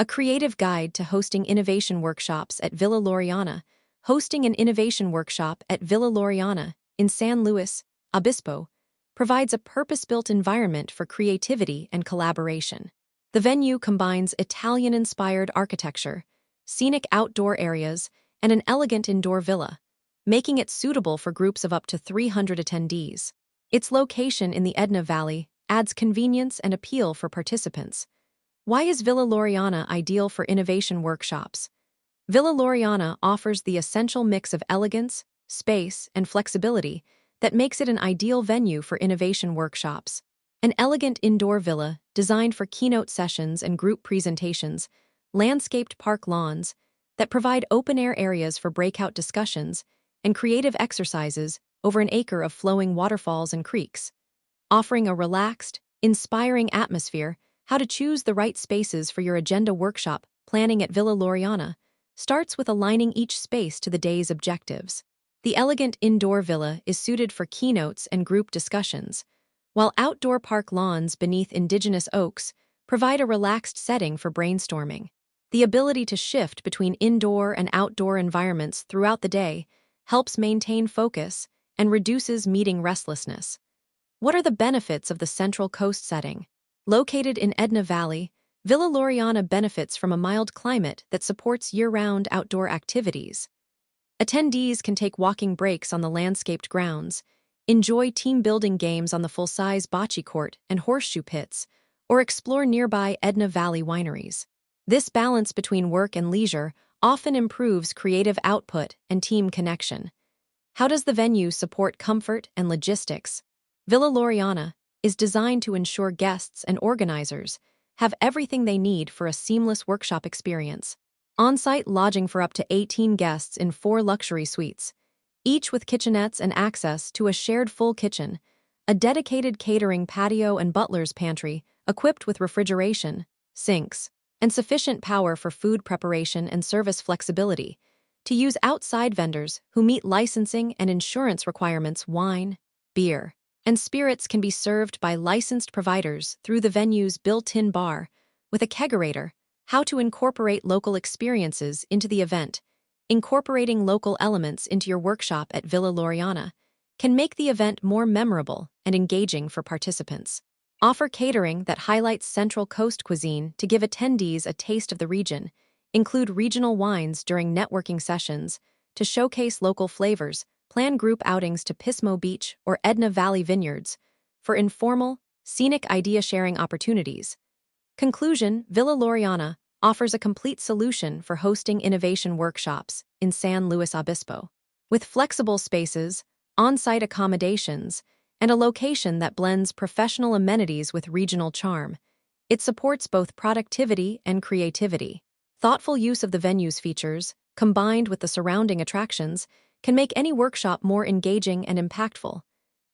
a creative guide to hosting innovation workshops at Villa Laureana. Hosting an innovation workshop at Villa Laureana in San Luis Obispo provides a purpose-built environment for creativity and collaboration. The venue combines Italian-inspired architecture, scenic outdoor areas, and an elegant indoor villa, making it suitable for groups of up to 300 attendees. Its location in the Edna Valley adds convenience and appeal for participants. Why is Villa Laureana ideal for innovation workshops? Villa Laureana offers the essential mix of elegance, space, and flexibility that makes it an ideal venue for innovation workshops. An elegant indoor villa designed for keynote sessions and group presentations, landscaped park lawns that provide open-air areas for breakout discussions, and creative exercises over an acre of flowing waterfalls and creeks. Offering a relaxed, inspiring atmosphere. How to choose the right spaces for your agenda workshop planning at Villa Laureana starts with aligning each space to the day's objectives. The elegant indoor villa is suited for keynotes and group discussions, while outdoor park lawns beneath indigenous oaks provide a relaxed setting for brainstorming. The ability to shift between indoor and outdoor environments throughout the day helps maintain focus and reduces meeting restlessness. What are the benefits of the Central Coast setting? Located in Edna Valley, Villa Laureana benefits from a mild climate that supports year-round outdoor activities. Attendees can take walking breaks on the landscaped grounds, enjoy team-building games on the full-size bocce court and horseshoe pits, or explore nearby Edna Valley wineries. This balance between work and leisure often improves creative output and team connection. How does the venue support comfort and logistics? Villa Laureana is designed to ensure guests and organizers have everything they need for a seamless workshop experience. On-site lodging for up to 18 guests in 4 luxury suites, each with kitchenettes and access to a shared full kitchen, a dedicated catering patio and butler's pantry equipped with refrigeration, sinks, and sufficient power for food preparation and service flexibility. To use outside vendors who meet licensing and insurance requirements. Wine, beer, and spirits can be served by licensed providers through the venue's built-in bar with a kegerator. How to incorporate local experiences into the event. Incorporating local elements into your workshop at Villa Laureana can make the event more memorable and engaging for participants. Offer catering that highlights Central Coast cuisine to give attendees a taste of the region. Include regional wines during networking sessions to showcase local flavors. Plan group outings to Pismo Beach or Edna Valley Vineyards for informal, scenic idea-sharing opportunities. Conclusion: Villa Laureana offers a complete solution for hosting innovation workshops in San Luis Obispo. With flexible spaces, on-site accommodations, and a location that blends professional amenities with regional charm, it supports both productivity and creativity. Thoughtful use of the venue's features, combined with the surrounding attractions, can make any workshop more engaging and impactful.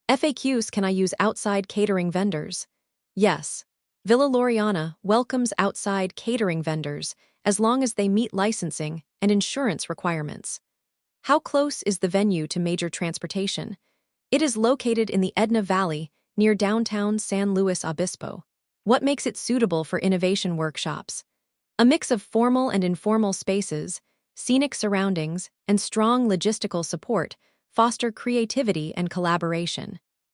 FAQs: Can I use outside catering vendors? Yes. Villa Laureana welcomes outside catering vendors as long as they meet licensing and insurance requirements. How close is the venue to major transportation? It is located in the Edna Valley, near downtown San Luis Obispo. What makes it suitable for innovation workshops? A mix of formal and informal spaces, scenic surroundings, and strong logistical support foster creativity and collaboration.